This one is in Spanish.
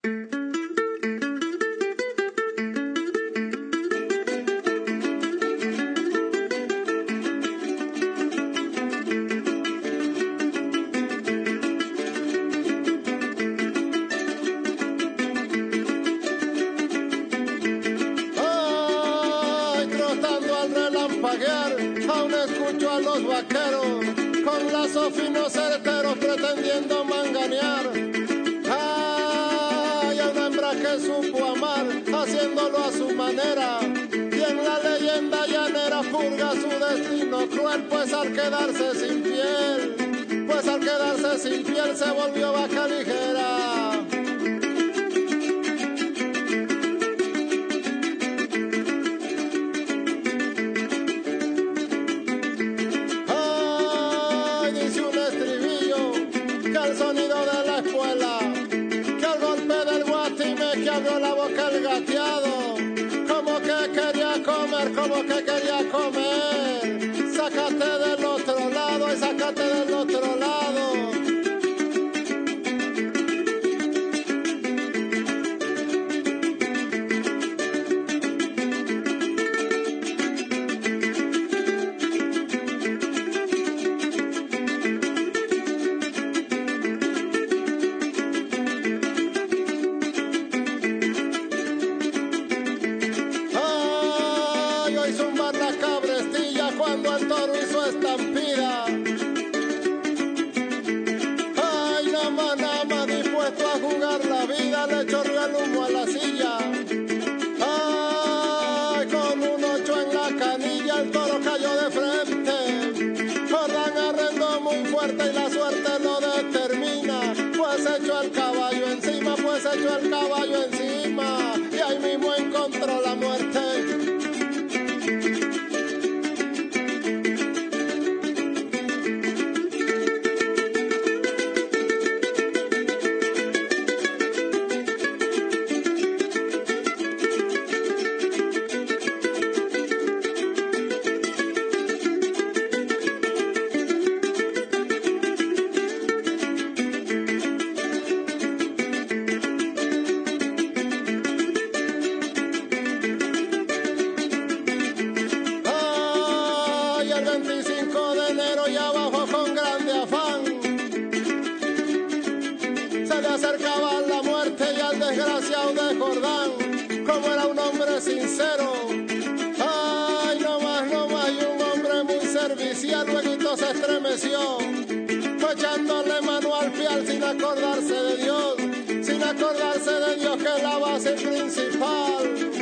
Aún escucho a los vaqueros con lazos finos certeros pretendiendo manganear. Hay una hembra que supo amar haciéndolo a su manera, y en la leyenda llanera purga su destino cruel, pues al quedarse sin piel se volvió vaca ligera. El sonido de la escuela, que al golpe del guatime que abrió la boca el gateado, como que quería comer, sácate del otro lado y sácate del otro lado. Cuando el toro hizo estampida, ay, nada más dispuesto a jugar la vida, le chorreó el humo a la silla. Ay, con un 8 en la canilla, el toro cayó de frente. Jordán arrendó muy fuerte y la suerte lo determina, pues echó el caballo encima, y ahí mismo encontró la muerte. El 25 de enero ya bajó con grande afán. Se le acercaba la muerte y al desgraciado de Jordán, como era un hombre sincero. Ay, no más, y un hombre muy servicial, luego se estremeció, fue echándole mano al pial sin acordarse de Dios que es la base principal.